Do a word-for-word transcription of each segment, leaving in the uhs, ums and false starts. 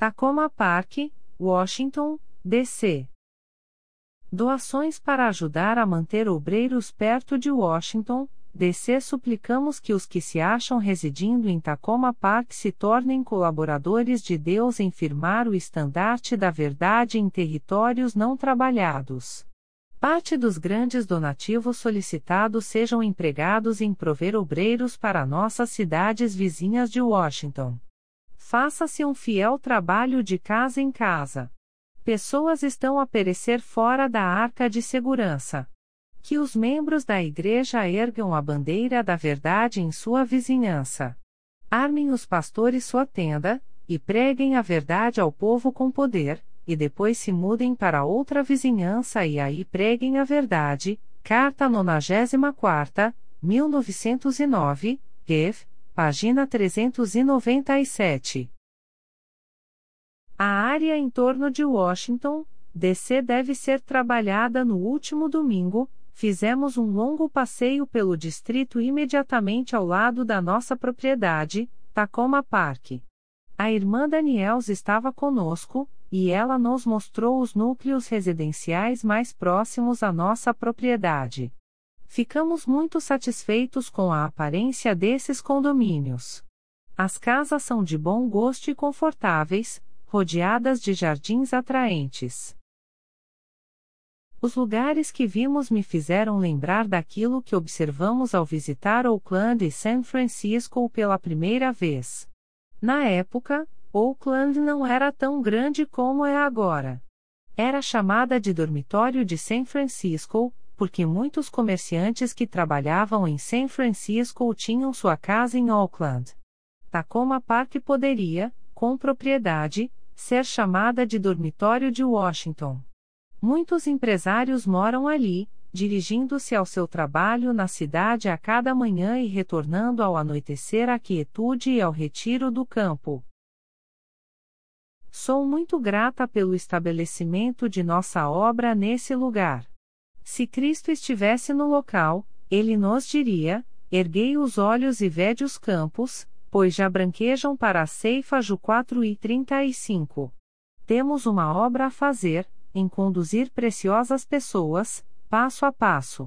Tacoma Park, Washington, D C Doações para ajudar a manter obreiros perto de Washington, D C Suplicamos que os que se acham residindo em Tacoma Park se tornem colaboradores de Deus em firmar o estandarte da verdade em territórios não trabalhados. Parte dos grandes donativos solicitados sejam empregados em prover obreiros para nossas cidades vizinhas de Washington. Faça-se um fiel trabalho de casa em casa. Pessoas estão a perecer fora da arca de segurança. Que os membros da igreja ergam a bandeira da verdade em sua vizinhança. Armem os pastores sua tenda, e preguem a verdade ao povo com poder, e depois se mudem para outra vizinhança e aí preguem a verdade. Carta nonagésima quarta, mil novecentos e nove, Gev, página trezentos e noventa e sete. A área em torno de Washington, D C deve ser trabalhada no último domingo. Fizemos um longo passeio pelo distrito imediatamente ao lado da nossa propriedade, Tacoma Park. A irmã Daniels estava conosco, e ela nos mostrou os núcleos residenciais mais próximos à nossa propriedade. Ficamos muito satisfeitos com a aparência desses condomínios. As casas são de bom gosto e confortáveis, rodeadas de jardins atraentes. Os lugares que vimos me fizeram lembrar daquilo que observamos ao visitar Oakland e San Francisco pela primeira vez. Na época, Oakland não era tão grande como é agora. Era chamada de dormitório de San Francisco, porque muitos comerciantes que trabalhavam em San Francisco tinham sua casa em Oakland. Tacoma Park poderia, com propriedade, ser chamada de dormitório de Washington. Muitos empresários moram ali, dirigindo-se ao seu trabalho na cidade a cada manhã e retornando ao anoitecer à quietude e ao retiro do campo. Sou muito grata pelo estabelecimento de nossa obra nesse lugar. Se Cristo estivesse no local, ele nos diria: erguei os olhos e vede os campos, pois já branquejam para a ceifa. Ju quatro e trinta e cinco. Temos uma obra a fazer, em conduzir preciosas pessoas, passo a passo.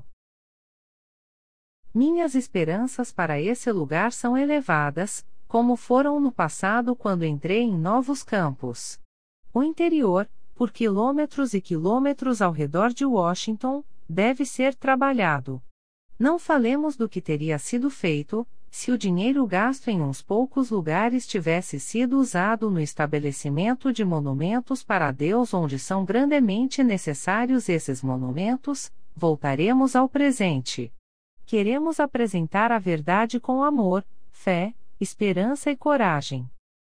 Minhas esperanças para esse lugar são elevadas, como foram no passado quando entrei em novos campos. O interior, por quilômetros e quilômetros ao redor de Washington, deve ser trabalhado. Não falemos do que teria sido feito, se o dinheiro gasto em uns poucos lugares tivesse sido usado no estabelecimento de monumentos para Deus onde são grandemente necessários esses monumentos. Voltaremos ao presente. Queremos apresentar a verdade com amor, fé, esperança e coragem.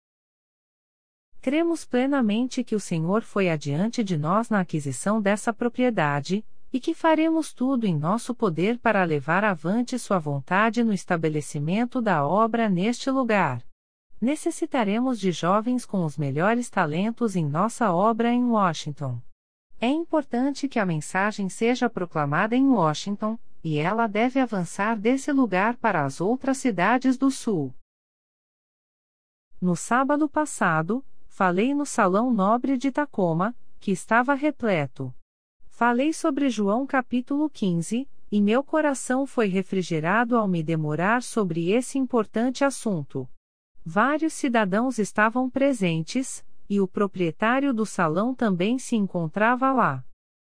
Cremos plenamente que o Senhor foi adiante de nós na aquisição dessa propriedade, e que faremos tudo em nosso poder para levar avante sua vontade no estabelecimento da obra neste lugar. Necessitaremos de jovens com os melhores talentos em nossa obra em Washington. É importante que a mensagem seja proclamada em Washington, e ela deve avançar desse lugar para as outras cidades do Sul. No sábado passado, falei no Salão Nobre de Tacoma, que estava repleto. Falei sobre João capítulo quinze, e meu coração foi refrigerado ao me demorar sobre esse importante assunto. Vários cidadãos estavam presentes, e o proprietário do salão também se encontrava lá.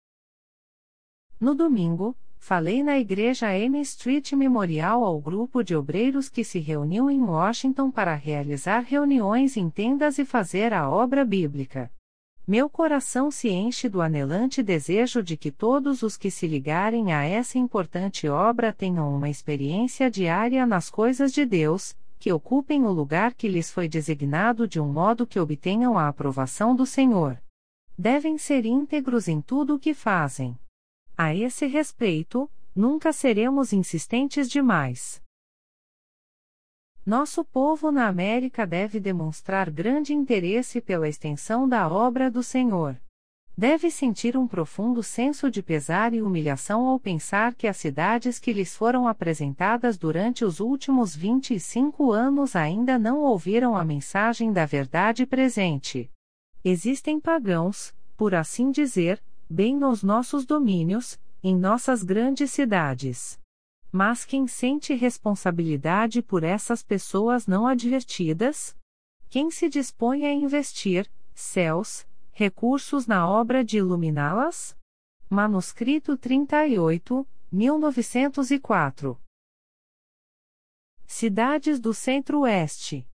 No domingo, falei na igreja M Street Memorial ao grupo de obreiros que se reuniu em Washington para realizar reuniões em tendas e fazer a obra bíblica. Meu coração se enche do anelante desejo de que todos os que se ligarem a essa importante obra tenham uma experiência diária nas coisas de Deus, que ocupem o lugar que lhes foi designado de um modo que obtenham a aprovação do Senhor. Devem ser íntegros em tudo o que fazem. A esse respeito, nunca seremos insistentes demais. Nosso povo na América deve demonstrar grande interesse pela extensão da obra do Senhor. Deve sentir um profundo senso de pesar e humilhação ao pensar que as cidades que lhes foram apresentadas durante os últimos vinte e cinco anos ainda não ouviram a mensagem da verdade presente. Existem pagãos, por assim dizer, bem nos nossos domínios, em nossas grandes cidades. Mas quem sente responsabilidade por essas pessoas não advertidas? Quem se dispõe a investir, céus, recursos na obra de iluminá-las? Manuscrito trinta e oito, mil novecentos e quatro. Cidades do Centro-Oeste.